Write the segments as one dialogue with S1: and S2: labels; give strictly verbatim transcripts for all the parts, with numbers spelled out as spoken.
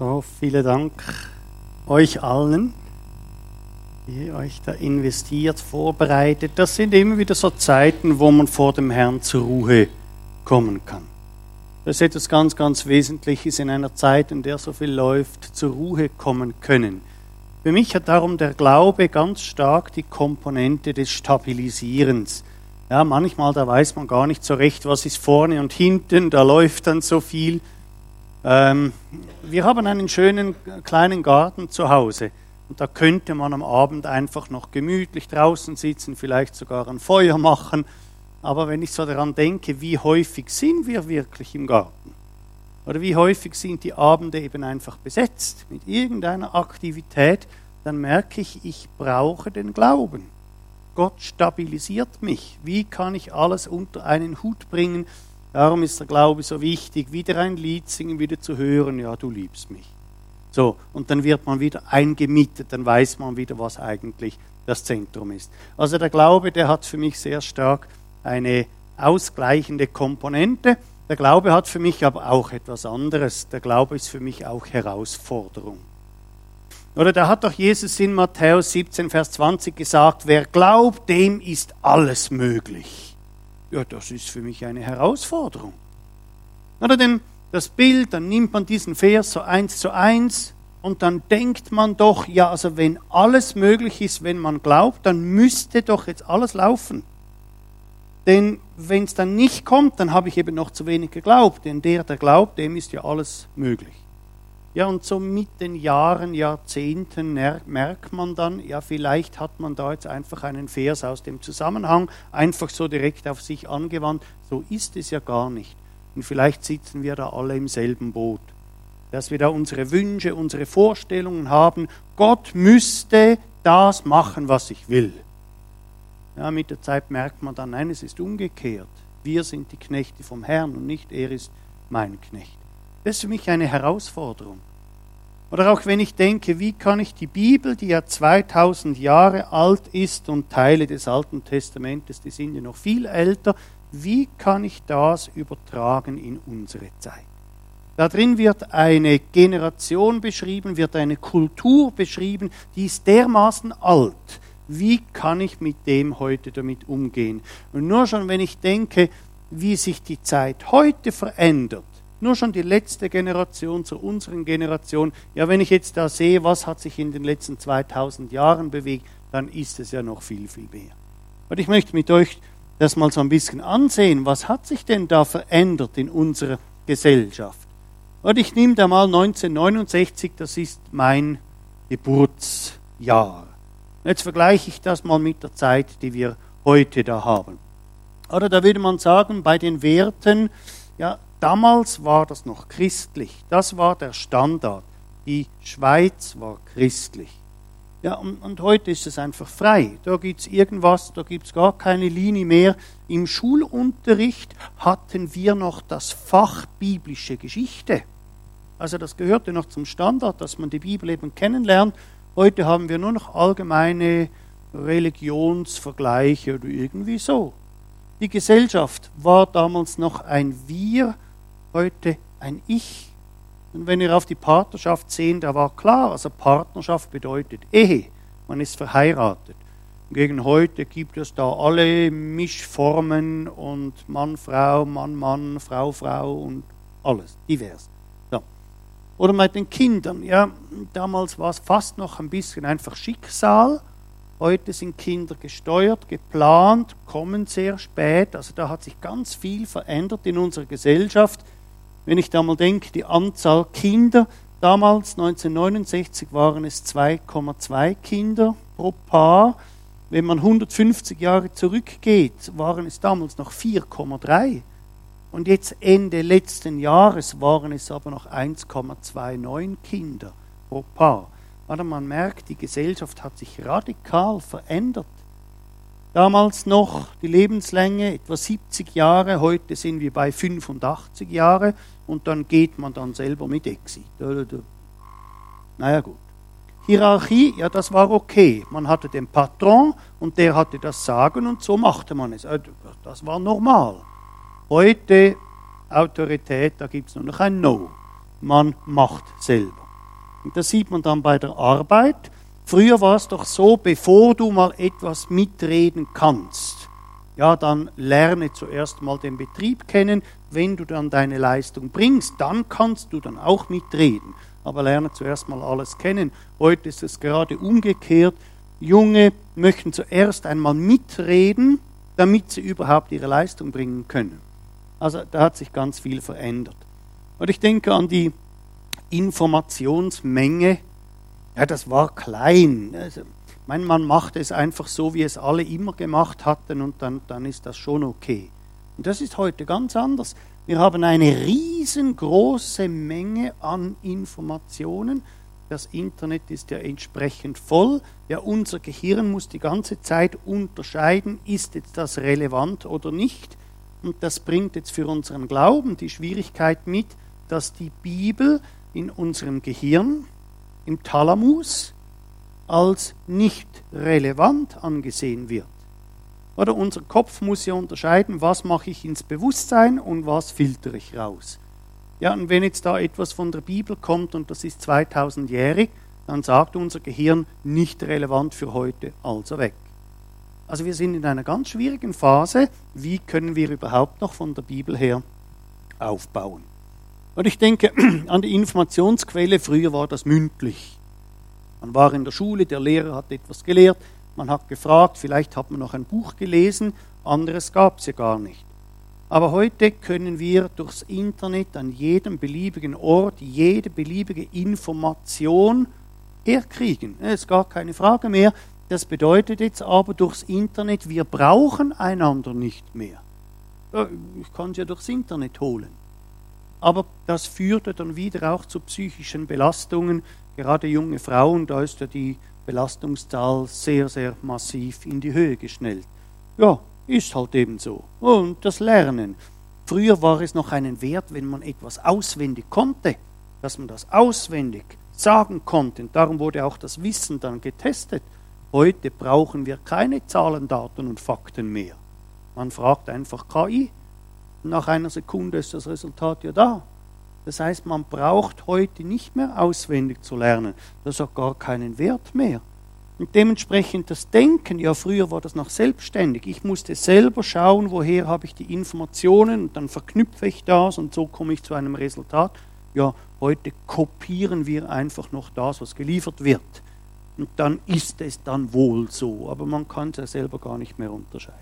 S1: So, vielen Dank euch allen, die ihr euch da investiert, vorbereitet. Das sind immer wieder so Zeiten, wo man vor dem Herrn zur Ruhe kommen kann. Das ist etwas ganz, ganz Wesentliches in einer Zeit, in der so viel läuft, zur Ruhe kommen können. Für mich hat darum der Glaube ganz stark die Komponente des Stabilisierens. Ja, manchmal, da weiß man gar nicht so recht, was ist vorne und hinten, da läuft dann so viel. Ähm, wir haben einen schönen kleinen Garten zu Hause und da könnte man am Abend einfach noch gemütlich draußen sitzen, vielleicht sogar ein Feuer machen. Aber wenn ich so daran denke, wie häufig sind wir wirklich im Garten? Oder wie häufig sind die Abende eben einfach besetzt mit irgendeiner Aktivität, dann merke ich, ich brauche den Glauben. Gott stabilisiert mich. Wie kann ich alles unter einen Hut bringen? Darum ist der Glaube so wichtig, wieder ein Lied singen, wieder zu hören, ja, du liebst mich. So, und dann wird man wieder eingemietet, dann weiß man wieder, was eigentlich das Zentrum ist. Also der Glaube, der hat für mich sehr stark eine ausgleichende Komponente. Der Glaube hat für mich aber auch etwas anderes. Der Glaube ist für mich auch Herausforderung. Oder da hat doch Jesus in Matthäus siebzehn, Vers zwanzig gesagt, wer glaubt, dem ist alles möglich. Ja, das ist für mich eine Herausforderung. Oder denn das Bild, dann nimmt man diesen Vers so eins zu eins und dann denkt man doch, ja, also wenn alles möglich ist, wenn man glaubt, dann müsste doch jetzt alles laufen. Denn wenn es dann nicht kommt, dann habe ich eben noch zu wenig geglaubt. Denn der, der glaubt, dem ist ja alles möglich. Ja, und so mit den Jahren, Jahrzehnten merkt man dann, ja, vielleicht hat man da jetzt einfach einen Vers aus dem Zusammenhang einfach so direkt auf sich angewandt. So ist es ja gar nicht. Und vielleicht sitzen wir da alle im selben Boot. Dass wir da unsere Wünsche, unsere Vorstellungen haben, Gott müsste das machen, was ich will. Ja, mit der Zeit merkt man dann, nein, es ist umgekehrt. Wir sind die Knechte vom Herrn und nicht er ist mein Knecht. Das ist für mich eine Herausforderung. Oder auch wenn ich denke, wie kann ich die Bibel, die ja zweitausend Jahre alt ist und Teile des Alten Testamentes, die sind ja noch viel älter, wie kann ich das übertragen in unsere Zeit? Da drin wird eine Generation beschrieben, wird eine Kultur beschrieben, die ist dermaßen alt. Wie kann ich mit dem heute damit umgehen? Und nur schon, wenn ich denke, wie sich die Zeit heute verändert, nur schon die letzte Generation zu unseren Generation, ja, wenn ich jetzt da sehe, was hat sich in den letzten zweitausend Jahren bewegt, dann ist es ja noch viel, viel mehr. Und ich möchte mit euch das mal so ein bisschen ansehen, was hat sich denn da verändert in unserer Gesellschaft? Und ich nehme da mal neunzehnhundertneunundsechzig, das ist mein Geburtsjahr. Jetzt vergleiche ich das mal mit der Zeit, die wir heute da haben. Oder da würde man sagen, bei den Werten, ja, damals war das noch christlich. Das war der Standard. Die Schweiz war christlich. Ja, und, und heute ist es einfach frei. Da gibt es irgendwas, da gibt es gar keine Linie mehr. Im Schulunterricht hatten wir noch das Fach biblische Geschichte. Also das gehörte noch zum Standard, dass man die Bibel eben kennenlernt. Heute haben wir nur noch allgemeine Religionsvergleiche oder irgendwie so. Die Gesellschaft war damals noch ein Wir, heute ein Ich. Und wenn wir auf die Partnerschaft sehen, da war klar, also Partnerschaft bedeutet Ehe, man ist verheiratet. Gegen heute gibt es da alle Mischformen und Mann, Frau, Mann, Mann, Frau, Frau und alles, divers. So. Oder mit den Kindern, ja, damals war es fast noch ein bisschen einfach Schicksal. Heute sind Kinder gesteuert, geplant, kommen sehr spät. Also da hat sich ganz viel verändert in unserer Gesellschaft. Wenn ich da mal denke, die Anzahl Kinder, damals neunzehnhundertneunundsechzig waren es zwei Komma zwei Kinder pro Paar. Wenn man hundertfünfzig Jahre zurückgeht, waren es damals noch vier Komma drei. Und jetzt Ende letzten Jahres waren es aber noch eins Komma neunundzwanzig Kinder pro Paar. Aber man merkt, die Gesellschaft hat sich radikal verändert. Damals noch die Lebenslänge etwa siebzig Jahre, heute sind wir bei fünfundachtzig Jahre und dann geht man dann selber mit Exit. Naja gut. Hierarchie, ja, das war okay. Man hatte den Patron und der hatte das Sagen und so machte man es. Das war normal. Heute Autorität, da gibt es nur noch ein No. Man macht selber. Und das sieht man dann bei der Arbeit. Früher war es doch so, bevor du mal etwas mitreden kannst, ja, dann lerne zuerst mal den Betrieb kennen. Wenn du dann deine Leistung bringst, dann kannst du dann auch mitreden. Aber lerne zuerst mal alles kennen. Heute ist es gerade umgekehrt. Junge möchten zuerst einmal mitreden, damit sie überhaupt ihre Leistung bringen können. Also da hat sich ganz viel verändert. Und ich denke an die Informationsmenge. Ja, das war klein. Also, mein Mann macht es einfach so, wie es alle immer gemacht hatten, und dann, dann ist das schon okay. Und das ist heute ganz anders. Wir haben eine riesengroße Menge an Informationen. Das Internet ist ja entsprechend voll. Ja, unser Gehirn muss die ganze Zeit unterscheiden, ist jetzt das relevant oder nicht. Und das bringt jetzt für unseren Glauben die Schwierigkeit mit, dass die Bibel in unserem Gehirn, im Thalamus, als nicht relevant angesehen wird. Oder unser Kopf muss ja unterscheiden, was mache ich ins Bewusstsein und was filtere ich raus. Ja, und wenn jetzt da etwas von der Bibel kommt und das ist zweitausendjährig, dann sagt unser Gehirn, nicht relevant für heute, also weg. Also wir sind in einer ganz schwierigen Phase. Wie können wir überhaupt noch von der Bibel her aufbauen? Und ich denke an die Informationsquelle, früher war das mündlich. Man war in der Schule, der Lehrer hat etwas gelehrt, man hat gefragt, vielleicht hat man noch ein Buch gelesen, anderes gab es ja gar nicht. Aber heute können wir durchs Internet an jedem beliebigen Ort jede beliebige Information herkriegen. Das ist gar keine Frage mehr. Das bedeutet jetzt aber durchs Internet, wir brauchen einander nicht mehr. Ich kann es ja durchs Internet holen. Aber das führte dann wieder auch zu psychischen Belastungen. Gerade junge Frauen, da ist ja die Belastungszahl sehr, sehr massiv in die Höhe geschnellt. Ja, ist halt eben so. Und das Lernen. Früher war es noch einen Wert, wenn man etwas auswendig konnte, dass man das auswendig sagen konnte. Und darum wurde auch das Wissen dann getestet. Heute brauchen wir keine Zahlen, Daten und Fakten mehr. Man fragt einfach K I. Nach einer Sekunde ist das Resultat ja da. Das heißt, man braucht heute nicht mehr auswendig zu lernen. Das hat gar keinen Wert mehr. Und dementsprechend das Denken, ja, früher war das noch selbstständig. Ich musste selber schauen, woher habe ich die Informationen, und dann verknüpfe ich das und so komme ich zu einem Resultat. Ja, heute kopieren wir einfach noch das, was geliefert wird. Und dann ist es dann wohl so, aber man kann es ja selber gar nicht mehr unterscheiden.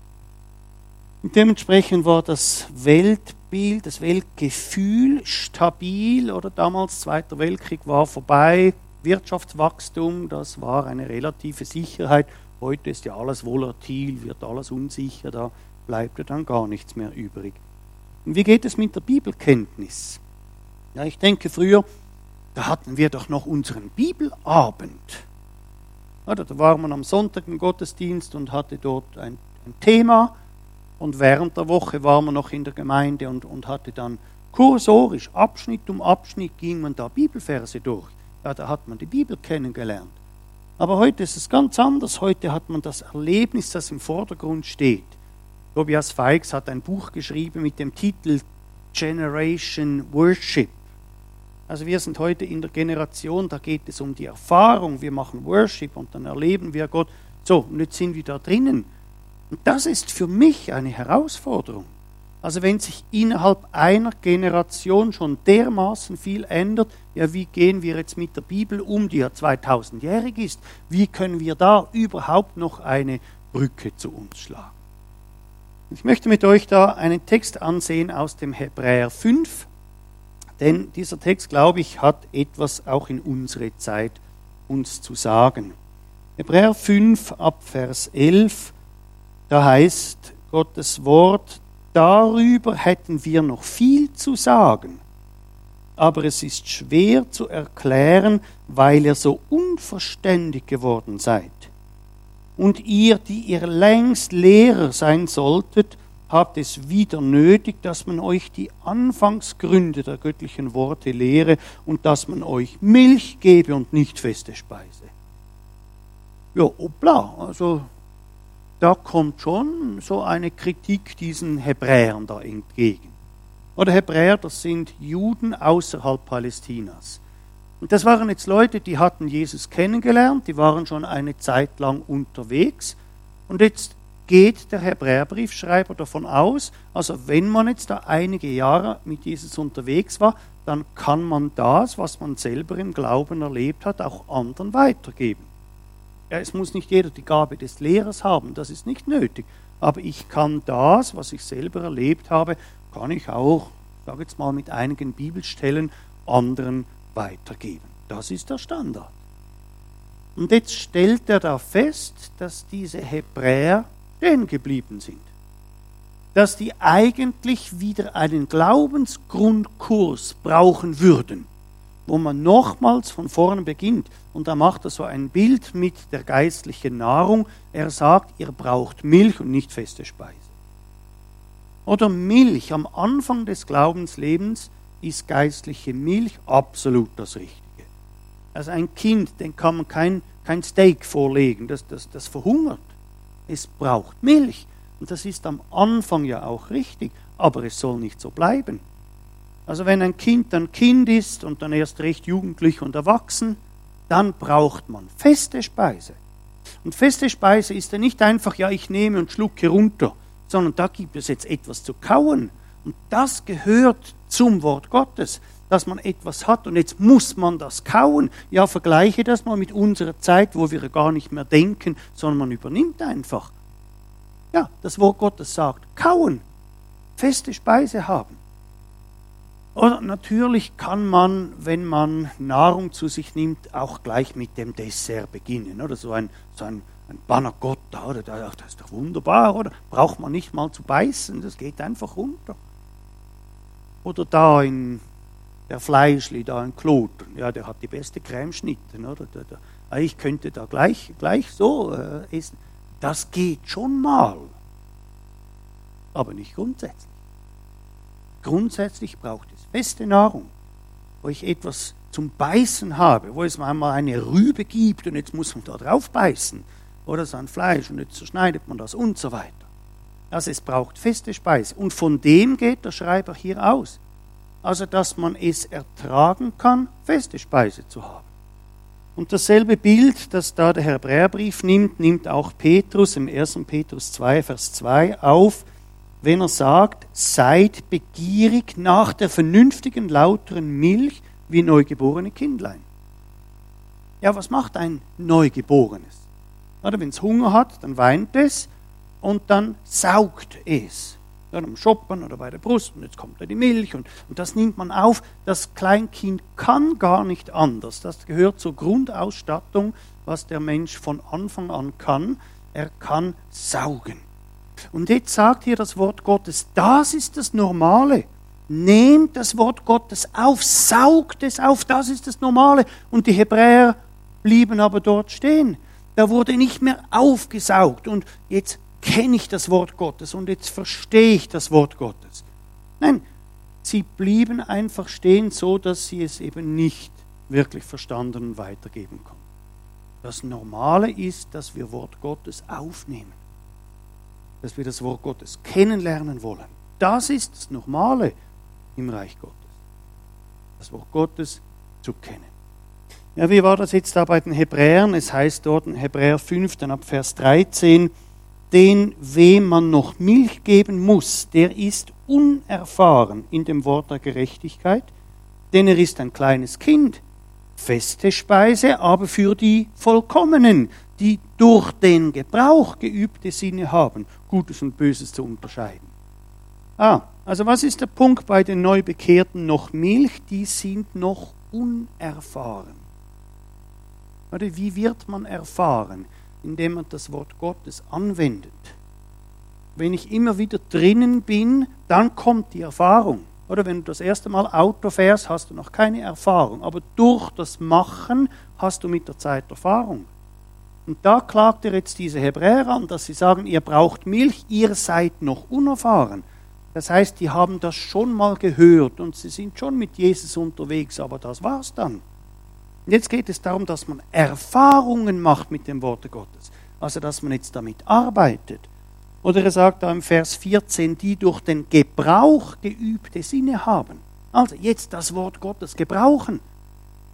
S1: Und dementsprechend war das Weltbild, das Weltgefühl stabil, oder damals Zweiter Weltkrieg war vorbei, Wirtschaftswachstum, das war eine relative Sicherheit. Heute ist ja alles volatil, wird alles unsicher, da bleibt ja dann gar nichts mehr übrig. Und wie geht es mit der Bibelkenntnis? Ja, ich denke früher, da hatten wir doch noch unseren Bibelabend. Ja, da war man am Sonntag im Gottesdienst und hatte dort ein, ein Thema. Und während der Woche war man noch in der Gemeinde und, und hatte dann kursorisch, Abschnitt um Abschnitt, ging man da Bibelverse durch. Ja, da hat man die Bibel kennengelernt. Aber heute ist es ganz anders. Heute hat man das Erlebnis, das im Vordergrund steht. Tobias Feix hat ein Buch geschrieben mit dem Titel Generation Worship. Also wir sind heute in der Generation, da geht es um die Erfahrung. Wir machen Worship und dann erleben wir Gott. So, und jetzt sind wir da drinnen. Und das ist für mich eine Herausforderung. Also wenn sich innerhalb einer Generation schon dermaßen viel ändert, ja, wie gehen wir jetzt mit der Bibel um, die ja zweitausendjährig ist? Wie können wir da überhaupt noch eine Brücke zu uns schlagen? Ich möchte mit euch da einen Text ansehen aus dem Hebräer fünf, denn dieser Text, glaube ich, hat etwas auch in unsere Zeit uns zu sagen. Hebräer fünf ab Vers elf, da heißt Gottes Wort: Darüber hätten wir noch viel zu sagen, aber es ist schwer zu erklären, weil ihr so unverständig geworden seid. Und ihr, die ihr längst Lehrer sein solltet, habt es wieder nötig, dass man euch die Anfangsgründe der göttlichen Worte lehre und dass man euch Milch gebe und nicht feste Speise. Ja, hoppla, also da kommt schon so eine Kritik diesen Hebräern da entgegen. Oder Hebräer, das sind Juden außerhalb Palästinas. Und das waren jetzt Leute, die hatten Jesus kennengelernt, die waren schon eine Zeit lang unterwegs. Und jetzt geht der Hebräerbriefschreiber davon aus, also wenn man jetzt da einige Jahre mit Jesus unterwegs war, dann kann man das, was man selber im Glauben erlebt hat, auch anderen weitergeben. Ja, es muss nicht jeder die Gabe des Lehrers haben, das ist nicht nötig. Aber ich kann das, was ich selber erlebt habe, kann ich auch, ich sage jetzt mal mit einigen Bibelstellen, anderen weitergeben. Das ist der Standard. Und jetzt stellt er da fest, dass diese Hebräer stehen geblieben sind. Dass die eigentlich wieder einen Glaubensgrundkurs brauchen würden, wo man nochmals von vorne beginnt. Und da macht er so ein Bild mit der geistlichen Nahrung. Er sagt, ihr braucht Milch und nicht feste Speise. Oder Milch am Anfang des Glaubenslebens ist geistliche Milch absolut das Richtige. Also ein Kind, dem kann man kein, kein Steak vorlegen, das, das, das verhungert. Es braucht Milch. Und das ist am Anfang ja auch richtig, aber es soll nicht so bleiben. Also wenn ein Kind dann Kind ist und dann erst recht jugendlich und erwachsen, dann braucht man feste Speise. Und feste Speise ist ja nicht einfach, ja, ich nehme und schlucke runter, sondern da gibt es jetzt etwas zu kauen. Und das gehört zum Wort Gottes, dass man etwas hat und jetzt muss man das kauen. Ja, vergleiche das mal mit unserer Zeit, wo wir gar nicht mehr denken, sondern man übernimmt einfach. Ja, das Wort Gottes sagt, kauen, feste Speise haben. Oder natürlich kann man, wenn man Nahrung zu sich nimmt, auch gleich mit dem Dessert beginnen. Oder so ein, so ein, ein Panna Cotta, oder? Das ist doch wunderbar, oder? Braucht man nicht mal zu beißen, das geht einfach runter. Oder da in der Fleischli, da in Kloten, ja, der hat die beste Cremeschnitten, oder? Der, der, ich könnte da gleich, gleich so äh, essen. Das geht schon mal, aber nicht grundsätzlich. Grundsätzlich braucht es feste Nahrung, wo ich etwas zum Beißen habe, wo es einmal eine Rübe gibt und jetzt muss man da drauf beißen oder so ein Fleisch und jetzt zerschneidet man das und so weiter. Also es braucht feste Speise und von dem geht der Schreiber hier aus. Also dass man es ertragen kann, feste Speise zu haben. Und dasselbe Bild, das da der Hebräerbrief nimmt, nimmt auch Petrus im ersten Petrus zwei, Vers zwei auf, wenn er sagt, seid begierig nach der vernünftigen, lauteren Milch wie neugeborene Kindlein. Ja, was macht ein Neugeborenes? Wenn es Hunger hat, dann weint es und dann saugt es. Dann am Shoppen oder bei der Brust und jetzt kommt da die Milch und, und das nimmt man auf. Das Kleinkind kann gar nicht anders. Das gehört zur Grundausstattung, was der Mensch von Anfang an kann. Er kann saugen. Und jetzt sagt hier das Wort Gottes, das ist das Normale. Nehmt das Wort Gottes auf, saugt es auf, das ist das Normale. Und die Hebräer blieben aber dort stehen. Da wurde nicht mehr aufgesaugt und jetzt kenne ich das Wort Gottes und jetzt verstehe ich das Wort Gottes. Nein, sie blieben einfach stehen, so dass sie es eben nicht wirklich verstanden und weitergeben konnten. Das Normale ist, dass wir Wort Gottes aufnehmen, dass wir das Wort Gottes kennenlernen wollen. Das ist das Normale im Reich Gottes, das Wort Gottes zu kennen. Ja, wie war das jetzt da bei den Hebräern? Es heißt dort in Hebräer fünf, dann ab Vers dreizehn, den, wem man noch Milch geben muss, der ist unerfahren in dem Wort der Gerechtigkeit, denn er ist ein kleines Kind. Feste Speise, aber für die Vollkommenen, die durch den Gebrauch geübte Sinne haben, Gutes und Böses zu unterscheiden. Ah, also was ist der Punkt bei den Neubekehrten noch Milch? Die sind noch unerfahren. Oder wie wird man erfahren? Indem man das Wort Gottes anwendet. Wenn ich immer wieder drinnen bin, dann kommt die Erfahrung. Oder wenn du das erste Mal Auto fährst, hast du noch keine Erfahrung. Aber durch das Machen hast du mit der Zeit Erfahrung. Und da klagt er jetzt diese Hebräer an, dass sie sagen, ihr braucht Milch, ihr seid noch unerfahren. Das heißt, die haben das schon mal gehört und sie sind schon mit Jesus unterwegs, aber das war's dann. Und jetzt geht es darum, dass man Erfahrungen macht mit dem Wort Gottes. Also, dass man jetzt damit arbeitet. Oder er sagt da im Vers vierzehn, die durch den Gebrauch geübte Sinne haben. Also, jetzt das Wort Gottes gebrauchen.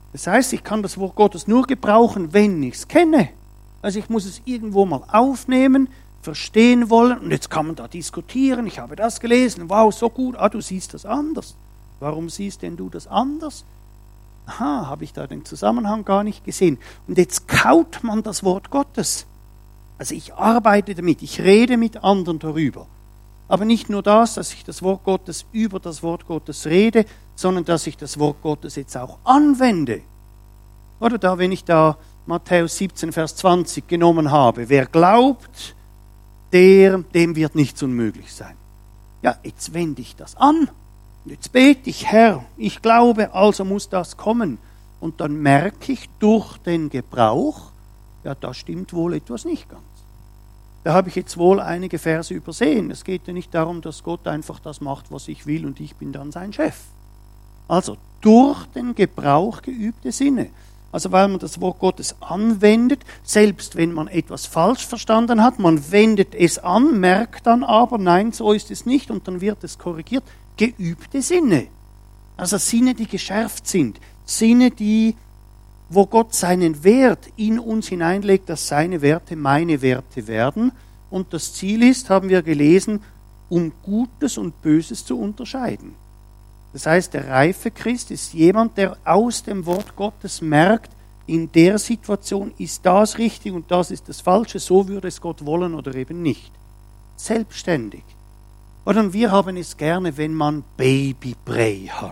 S1: Das heißt, ich kann das Wort Gottes nur gebrauchen, wenn ich es kenne. Also ich muss es irgendwo mal aufnehmen, verstehen wollen und jetzt kann man da diskutieren. Ich habe das gelesen, wow, so gut, ah, du siehst das anders. Warum siehst denn du das anders? Aha, habe ich da den Zusammenhang gar nicht gesehen. Und jetzt kaut man das Wort Gottes. Also ich arbeite damit, ich rede mit anderen darüber. Aber nicht nur das, dass ich das Wort Gottes über das Wort Gottes rede, sondern dass ich das Wort Gottes jetzt auch anwende. Oder da, wenn ich da Matthäus siebzehn, Vers zwanzig genommen habe, wer glaubt, der, dem wird nichts unmöglich sein. Ja, jetzt wende ich das an. Und jetzt bete ich, Herr, ich glaube, also muss das kommen. Und dann merke ich durch den Gebrauch, ja, da stimmt wohl etwas nicht ganz. Da habe ich jetzt wohl einige Verse übersehen. Es geht ja nicht darum, dass Gott einfach das macht, was ich will und ich bin dann sein Chef. Also durch den Gebrauch geübte Sinne. Also weil man das Wort Gottes anwendet, selbst wenn man etwas falsch verstanden hat, man wendet es an, merkt dann aber, nein, so ist es nicht und dann wird es korrigiert. Geübte Sinne. Also Sinne, die geschärft sind. Sinne, die, wo Gott seinen Wert in uns hineinlegt, dass seine Werte meine Werte werden. Und das Ziel ist, haben wir gelesen, um Gutes und Böses zu unterscheiden. Das heißt, der reife Christ ist jemand, der aus dem Wort Gottes merkt, in der Situation ist das richtig und das ist das Falsche, so würde es Gott wollen oder eben nicht. Selbstständig. Oder wir haben es gerne, wenn man Babybrei hat.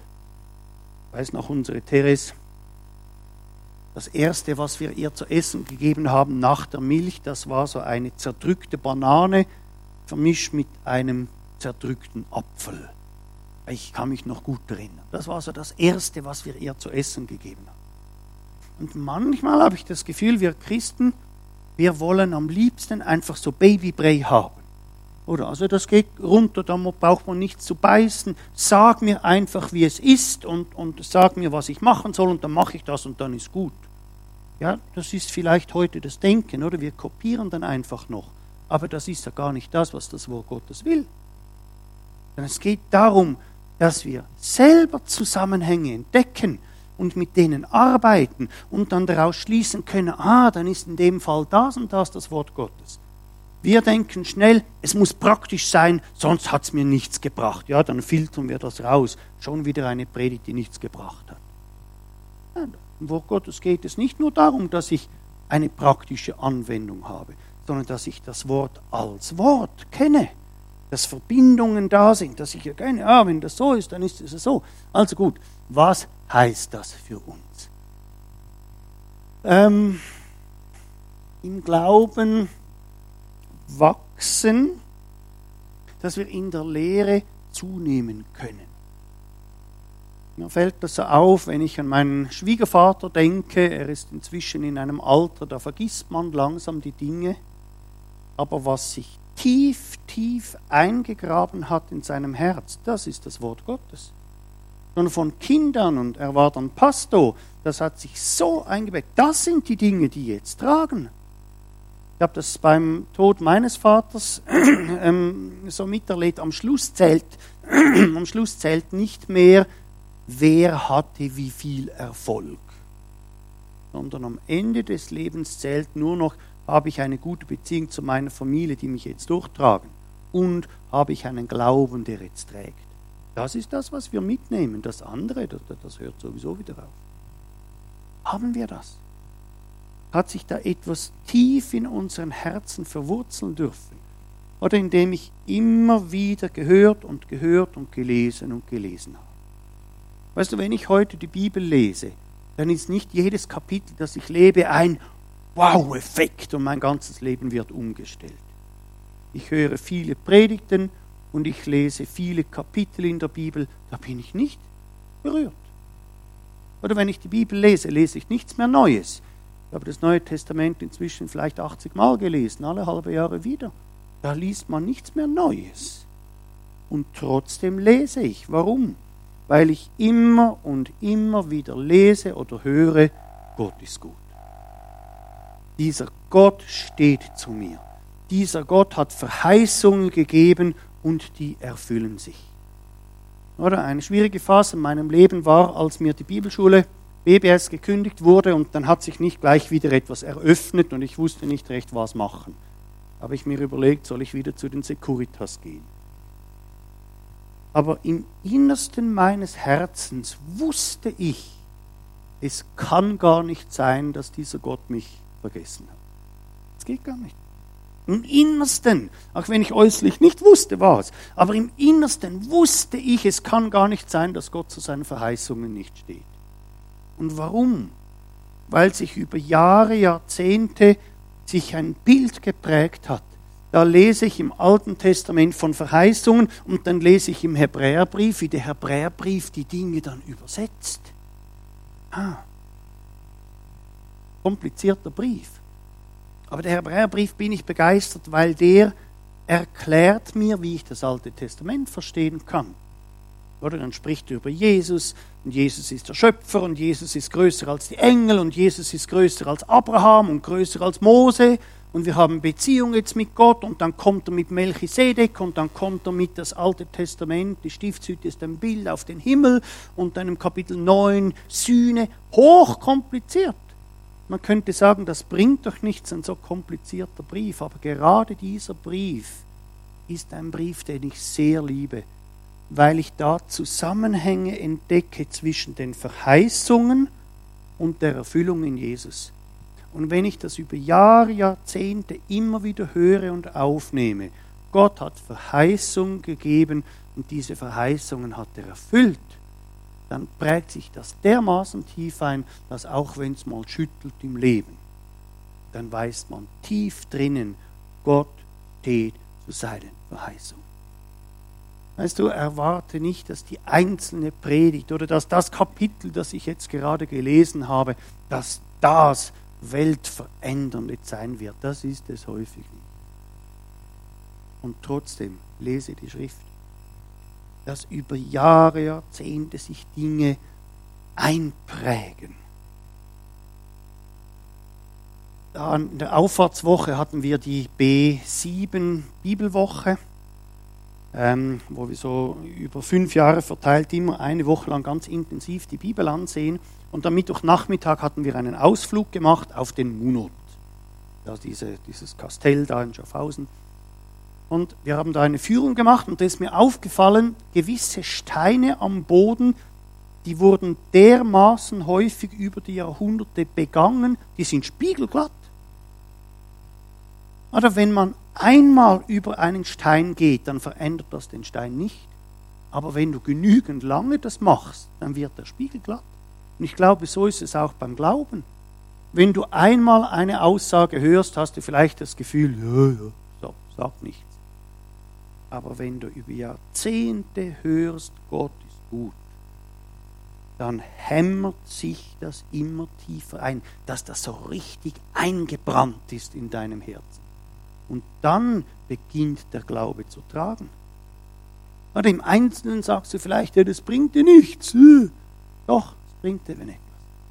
S1: Ich weiß noch, unsere Therese, das Erste, was wir ihr zu essen gegeben haben nach der Milch, das war so eine zerdrückte Banane, vermischt mit einem zerdrückten Apfel. Ich kann mich noch gut erinnern. Das war so das Erste, was wir ihr zu essen gegeben haben. Und manchmal habe ich das Gefühl, wir Christen, wir wollen am liebsten einfach so Babybrei haben. Oder also das geht runter, da braucht man nichts zu beißen. Sag mir einfach, wie es ist und, und sag mir, was ich machen soll und dann mache ich das und dann ist gut. Ja, das ist vielleicht heute das Denken, oder? Wir kopieren dann einfach noch. Aber das ist ja gar nicht das, was das Wort Gottes will. Denn es geht darum, dass wir selber Zusammenhänge entdecken und mit denen arbeiten und dann daraus schließen können, ah, dann ist in dem Fall das und das das Wort Gottes. Wir denken schnell, es muss praktisch sein, sonst hat es mir nichts gebracht. Ja, dann filtern wir das raus. Schon wieder eine Predigt, die nichts gebracht hat. Ja, im Wort Gottes geht es nicht nur darum, dass ich eine praktische Anwendung habe, sondern dass ich das Wort als Wort kenne. Dass Verbindungen da sind, dass ich erkenne, ah, wenn das so ist, dann ist es so. Also gut, was heißt das für uns? Ähm, Im Glauben wachsen, dass wir in der Lehre zunehmen können. Mir fällt das so auf, wenn ich an meinen Schwiegervater denke, er ist inzwischen in einem Alter, da vergisst man langsam die Dinge, aber was sich tief, tief eingegraben hat in seinem Herz, das ist das Wort Gottes. Und von Kindern, und er war dann Pastor, das hat sich so eingebeckt, das sind die Dinge, die jetzt tragen. Ich habe das beim Tod meines Vaters ähm, so miterlebt. Am Schluss zählt, am Schluss zählt nicht mehr, wer hatte wie viel Erfolg, sondern am Ende des Lebens zählt nur noch, habe ich eine gute Beziehung zu meiner Familie, die mich jetzt durchtragen, und habe ich einen Glauben, der jetzt trägt. Das ist das, was wir mitnehmen. Das andere, das, das hört sowieso wieder auf. Haben wir das? Hat sich da etwas tief in unseren Herzen verwurzeln dürfen? Oder indem ich immer wieder gehört und gehört und gelesen und gelesen habe? Weißt du, wenn ich heute die Bibel lese, dann ist nicht jedes Kapitel, das ich lebe, ein Wow-Effekt und mein ganzes Leben wird umgestellt. Ich höre viele Predigten und ich lese viele Kapitel in der Bibel, da bin ich nicht berührt. Oder wenn ich die Bibel lese, lese ich nichts mehr Neues. Ich habe das Neue Testament inzwischen vielleicht achtzig Mal gelesen, alle halbe Jahre wieder. Da liest man nichts mehr Neues. Und trotzdem lese ich. Warum? Weil ich immer und immer wieder lese oder höre, Gott ist gut. Dieser Gott steht zu mir. Dieser Gott hat Verheißungen gegeben und die erfüllen sich. Oder eine schwierige Phase in meinem Leben war, als mir die Bibelschule B B S gekündigt wurde und dann hat sich nicht gleich wieder etwas eröffnet und ich wusste nicht recht, was machen. Habe ich mir überlegt, soll ich wieder zu den Securitas gehen. Aber im Innersten meines Herzens wusste ich, es kann gar nicht sein, dass dieser Gott mich vergessen hat. Es geht gar nicht. Im Innersten, auch wenn ich äußerlich nicht wusste, was, aber im Innersten wusste ich, es kann gar nicht sein, dass Gott zu seinen Verheißungen nicht steht. Und warum? Weil sich über Jahre, Jahrzehnte sich ein Bild geprägt hat. Da lese ich im Alten Testament von Verheißungen und dann lese ich im Hebräerbrief, wie der Hebräerbrief die Dinge dann übersetzt. Ah, komplizierter Brief. Aber der Hebräerbrief bin ich begeistert, weil der erklärt mir, wie ich das Alte Testament verstehen kann. Oder dann spricht er über Jesus und Jesus ist der Schöpfer und Jesus ist größer als die Engel und Jesus ist größer als Abraham und größer als Mose und wir haben Beziehung jetzt mit Gott und dann kommt er mit Melchisedek und dann kommt er mit das Alte Testament, die Stiftshütte ist ein Bild auf den Himmel und dann im Kapitel neun Sühne, hochkompliziert. Man könnte sagen, das bringt doch nichts, ein so komplizierter Brief, aber gerade dieser Brief ist ein Brief, den ich sehr liebe, weil ich da Zusammenhänge entdecke zwischen den Verheißungen und der Erfüllung in Jesus. Und wenn ich das über Jahre, Jahrzehnte immer wieder höre und aufnehme, Gott hat Verheißungen gegeben und diese Verheißungen hat er erfüllt, dann prägt sich das dermaßen tief ein, dass auch wenn es mal schüttelt im Leben, dann weiß man tief drinnen, Gott steht zu seinen Verheißungen. Weißt du, erwarte nicht, dass die einzelne Predigt oder dass das Kapitel, das ich jetzt gerade gelesen habe, dass das weltverändernd sein wird. Das ist es häufig nicht. Und trotzdem lese die Schrift, dass über Jahre, Jahrzehnte sich Dinge einprägen. In der Auffahrtswoche hatten wir die B sieben Bibelwoche, ähm, wo wir so über fünf Jahre verteilt immer eine Woche lang ganz intensiv die Bibel ansehen. Und am Mittwochnachmittag hatten wir einen Ausflug gemacht auf den Munot, also diese, dieses Kastell da in Schaffhausen. Und wir haben da eine Führung gemacht und da ist mir aufgefallen, gewisse Steine am Boden, die wurden dermaßen häufig über die Jahrhunderte begangen, die sind spiegelglatt. Oder wenn man einmal über einen Stein geht, dann verändert das den Stein nicht. Aber wenn du genügend lange das machst, dann wird der spiegelglatt. Und ich glaube, so ist es auch beim Glauben. Wenn du einmal eine Aussage hörst, hast du vielleicht das Gefühl, ja, ja, so, sag nichts. Aber wenn du über Jahrzehnte hörst, Gott ist gut, dann hämmert sich das immer tiefer ein, dass das so richtig eingebrannt ist in deinem Herzen. Und dann beginnt der Glaube zu tragen. Oder im Einzelnen sagst du vielleicht, ja, das bringt dir nichts. Doch, es bringt dir etwas.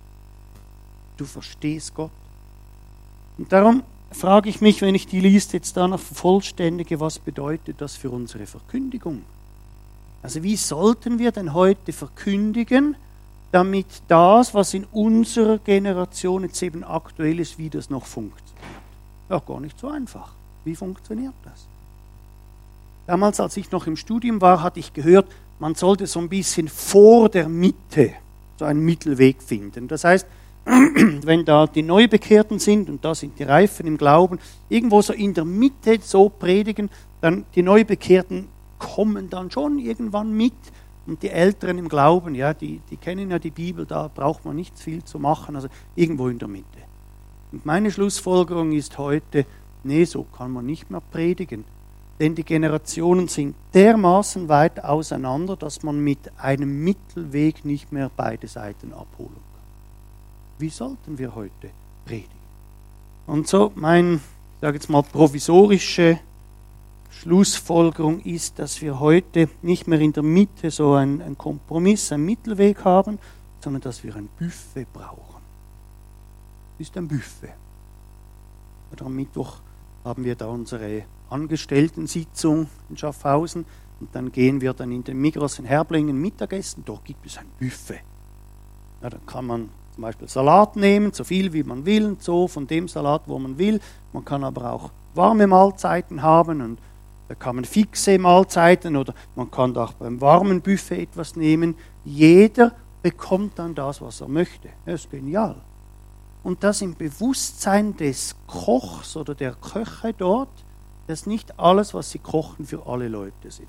S1: Du verstehst Gott. Und darum frage ich mich, wenn ich die Liste jetzt da noch vervollständige, was bedeutet das für unsere Verkündigung? Also wie sollten wir denn heute verkündigen, damit das, was in unserer Generation jetzt eben aktuell ist, wie das noch funktioniert? Ja, gar nicht so einfach. Wie funktioniert das? Damals, als ich noch im Studium war, hatte ich gehört, man sollte so ein bisschen vor der Mitte so einen Mittelweg finden. Das heißt, wenn da die Neubekehrten sind und da sind die Reifen im Glauben, irgendwo so in der Mitte so predigen, dann die Neubekehrten kommen dann schon irgendwann mit und die Älteren im Glauben, ja, die, die kennen ja die Bibel, da braucht man nicht viel zu machen, also irgendwo in der Mitte. Und meine Schlussfolgerung ist heute, nee, so kann man nicht mehr predigen, denn die Generationen sind dermaßen weit auseinander, dass man mit einem Mittelweg nicht mehr beide Seiten abholen kann. Wie sollten wir heute predigen? Und so, mein, ich sage jetzt mal, provisorische Schlussfolgerung ist, dass wir heute nicht mehr in der Mitte so einen, einen Kompromiss, einen Mittelweg haben, sondern dass wir ein Buffet brauchen. Das ist ein Buffet. Oder am Mittwoch haben wir da unsere Angestellten-Sitzung in Schaffhausen und dann gehen wir dann in den Migros in Herblingen Mittagessen. Dort gibt es ein Buffet. Ja, da kann man zum Beispiel Salat nehmen, so viel wie man will und so, von dem Salat, wo man will. Man kann aber auch warme Mahlzeiten haben und da kann man fixe Mahlzeiten oder man kann auch beim warmen Buffet etwas nehmen. Jeder bekommt dann das, was er möchte. Das ist genial. Und das im Bewusstsein des Kochs oder der Köche dort, dass nicht alles, was sie kochen, für alle Leute sind.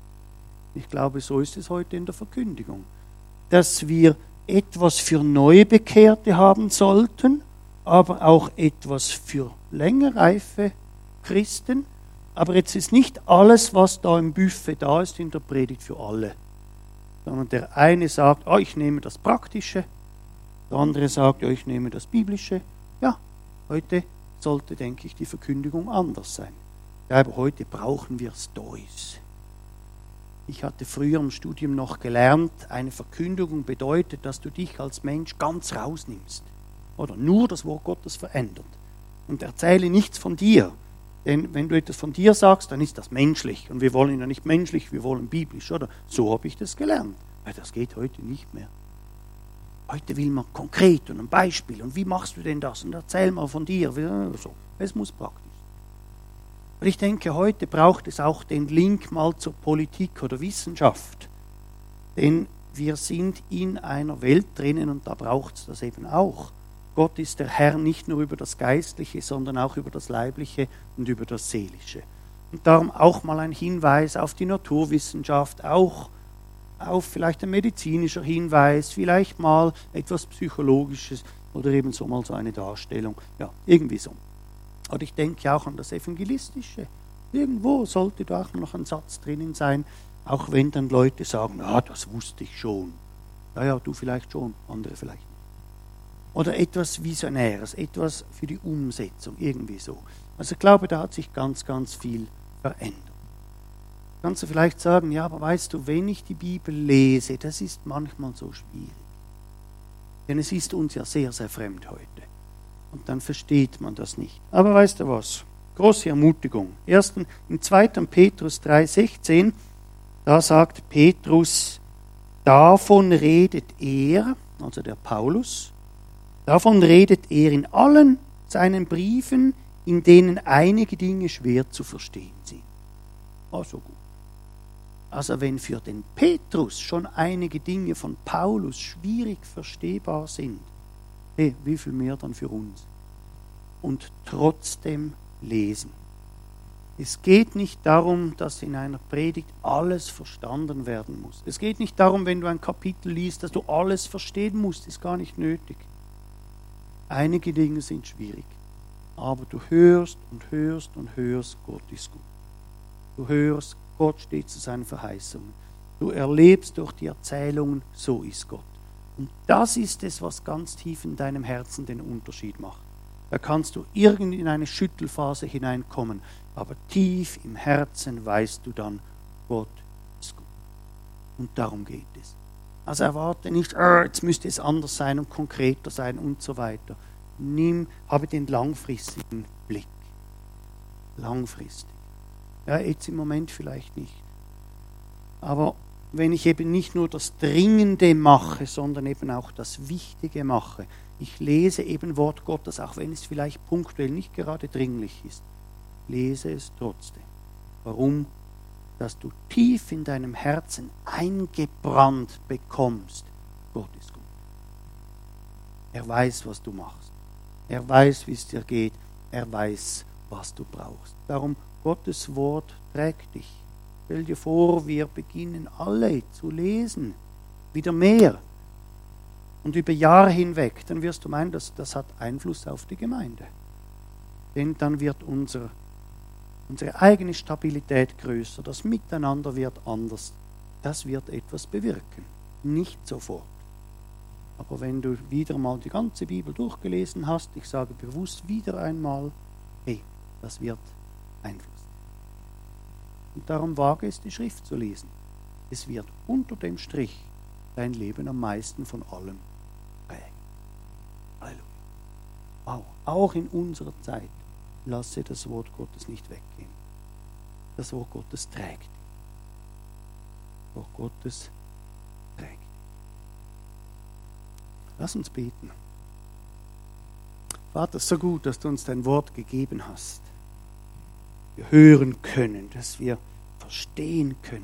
S1: Ich glaube, so ist es heute in der Verkündigung. Dass wir etwas für Neubekehrte haben sollten, aber auch etwas für länger reife Christen. Aber jetzt ist nicht alles, was da im Buffet da ist, in der Predigt für alle. Sondern der eine sagt, oh, ich nehme das Praktische. Der andere sagt, ja, ich nehme das Biblische. Ja, heute sollte, denke ich, die Verkündigung anders sein. Aber heute brauchen wir Stois. Ich hatte früher im Studium noch gelernt, eine Verkündigung bedeutet, dass du dich als Mensch ganz rausnimmst. Oder nur das Wort Gottes verändert. Und erzähle nichts von dir. Denn wenn du etwas von dir sagst, dann ist das menschlich. Und wir wollen ja nicht menschlich, wir wollen biblisch, oder? So habe ich das gelernt. Weil das geht heute nicht mehr. Heute will man konkret und ein Beispiel. Und wie machst du denn das? Und erzähl mal von dir. So. Es muss praktisch sein. Und ich denke, heute braucht es auch den Link mal zur Politik oder Wissenschaft. Denn wir sind in einer Welt drinnen und da braucht es das eben auch. Gott ist der Herr nicht nur über das Geistliche, sondern auch über das Leibliche und über das Seelische. Und darum auch mal ein Hinweis auf die Naturwissenschaft, auch auf vielleicht ein medizinischer Hinweis, vielleicht mal etwas Psychologisches oder eben so mal so eine Darstellung. Ja, irgendwie so. Und ich denke auch an das Evangelistische. Irgendwo sollte da auch noch ein Satz drinnen sein, auch wenn dann Leute sagen, ja, das wusste ich schon. Ja, ja, du vielleicht schon, andere vielleicht nicht. Oder etwas Visionäres, etwas für die Umsetzung, irgendwie so. Also ich glaube, da hat sich ganz, ganz viel verändert. Kannst du vielleicht sagen, ja, aber weißt du, wenn ich die Bibel lese, das ist manchmal so schwierig. Denn es ist uns ja sehr, sehr fremd heute. Und dann versteht man das nicht. Aber weißt du was? Große Ermutigung. Erstens, im zweiten Petrus drei sechzehn, da sagt Petrus, davon redet er, also der Paulus, davon redet er in allen seinen Briefen, in denen einige Dinge schwer zu verstehen sind. Also gut. Also wenn für den Petrus schon einige Dinge von Paulus schwierig verstehbar sind, hey, wie viel mehr dann für uns? Und trotzdem lesen. Es geht nicht darum, dass in einer Predigt alles verstanden werden muss. Es geht nicht darum, wenn du ein Kapitel liest, dass du alles verstehen musst. Ist gar nicht nötig. Einige Dinge sind schwierig. Aber du hörst und hörst und hörst, Gott ist gut. Du hörst, Gott steht zu seinen Verheißungen. Du erlebst durch die Erzählungen, so ist Gott. Und das ist es, was ganz tief in deinem Herzen den Unterschied macht. Da kannst du irgendwie in eine Schüttelphase hineinkommen, aber tief im Herzen weißt du dann, Gott ist gut. Und darum geht es. Also erwarte nicht, oh, jetzt müsste es anders sein und konkreter sein und so weiter. Nimm, habe den langfristigen Blick. Langfristig. Ja, jetzt im Moment vielleicht nicht. Aber wenn ich eben nicht nur das Dringende mache, sondern eben auch das Wichtige mache, ich lese eben Wort Gottes, auch wenn es vielleicht punktuell nicht gerade dringlich ist, lese es trotzdem. Warum? Dass du tief in deinem Herzen eingebrannt bekommst, Gott ist gut. Er weiß, was du machst. Er weiß, wie es dir geht. Er weiß, was du brauchst. Darum, Gottes Wort trägt dich. Stell dir vor, wir beginnen alle zu lesen. Wieder mehr. Und über Jahre hinweg, dann wirst du meinen, dass das hat Einfluss auf die Gemeinde. Denn dann wird unser, unsere eigene Stabilität größer, das Miteinander wird anders. Das wird etwas bewirken. Nicht sofort. Aber wenn du wieder mal die ganze Bibel durchgelesen hast, ich sage bewusst wieder einmal, hey, das wird Einfluss. Und darum wage es, die Schrift zu lesen. Es wird unter dem Strich dein Leben am meisten von allem prägen. Halleluja. Wow. Auch in unserer Zeit lasse das Wort Gottes nicht weggehen. Das Wort Gottes trägt. Das Wort Gottes trägt. Lass uns beten. Vater, so gut, dass du uns dein Wort gegeben hast. Wir hören können, dass wir verstehen können.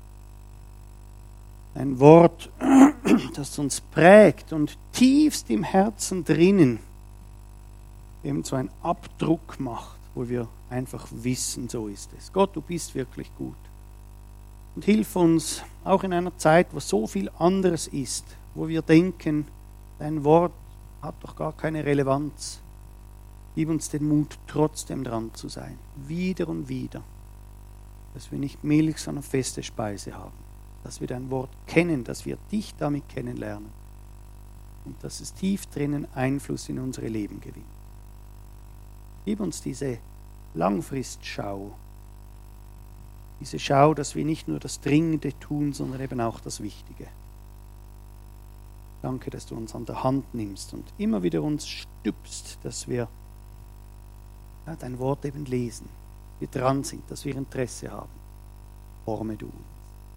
S1: Ein Wort, das uns prägt und tiefst im Herzen drinnen eben so einen Abdruck macht, wo wir einfach wissen, so ist es. Gott, du bist wirklich gut. Und hilf uns, auch in einer Zeit, wo so viel anderes ist, wo wir denken, dein Wort hat doch gar keine Relevanz. Gib uns den Mut, trotzdem dran zu sein. Wieder und wieder. Dass wir nicht Milch, sondern feste Speise haben. Dass wir dein Wort kennen, dass wir dich damit kennenlernen. Und dass es tief drinnen Einfluss in unsere Leben gewinnt. Gib uns diese Langfristschau. Diese Schau, dass wir nicht nur das Dringende tun, sondern eben auch das Wichtige. Danke, dass du uns an der Hand nimmst und immer wieder uns stüpst, dass wir ja, dein Wort eben lesen, wir dran sind, dass wir Interesse haben. Forme du uns.